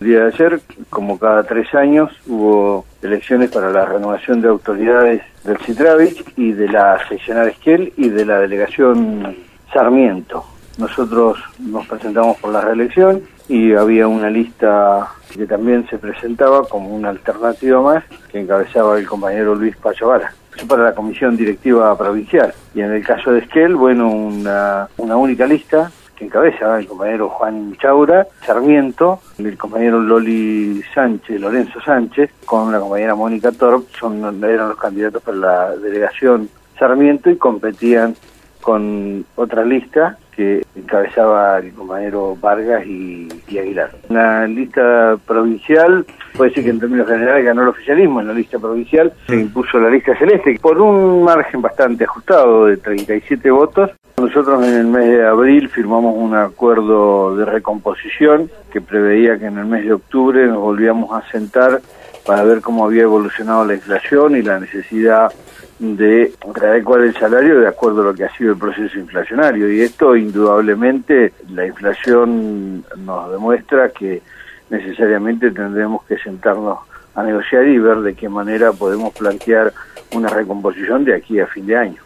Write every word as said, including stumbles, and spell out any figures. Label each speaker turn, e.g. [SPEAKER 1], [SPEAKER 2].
[SPEAKER 1] El día de ayer, como cada tres años, hubo elecciones para la renovación de autoridades del Citravich y de la seccional Esquel y de la delegación Sarmiento. Nosotros nos presentamos por la reelección y había una lista que también se presentaba como una alternativa más, que encabezaba el compañero Luis Pacho Vara. Eso para la comisión directiva provincial. Y en el caso de Esquel, bueno, una, una única lista que encabeza el compañero Juan Chaura, Sarmiento, el compañero Loli Sánchez, Lorenzo Sánchez, con la compañera Mónica Torp, son, eran los candidatos para la delegación Sarmiento y competían con otra lista que encabezaba el compañero Vargas y, y Aguilar. En la lista provincial, puede decir que en términos generales ganó el oficialismo. En la lista provincial se impuso la lista celeste por un margen bastante ajustado de treinta y siete votos. Nosotros en el mes de abril firmamos un acuerdo de recomposición que preveía que en el mes de octubre nos volvíamos a sentar para ver cómo había evolucionado la inflación y la necesidad de readecuar el salario de acuerdo a lo que ha sido el proceso inflacionario. Y esto indudablemente, la inflación nos demuestra que necesariamente tendremos que sentarnos a negociar y ver de qué manera podemos plantear una recomposición de aquí a fin de año.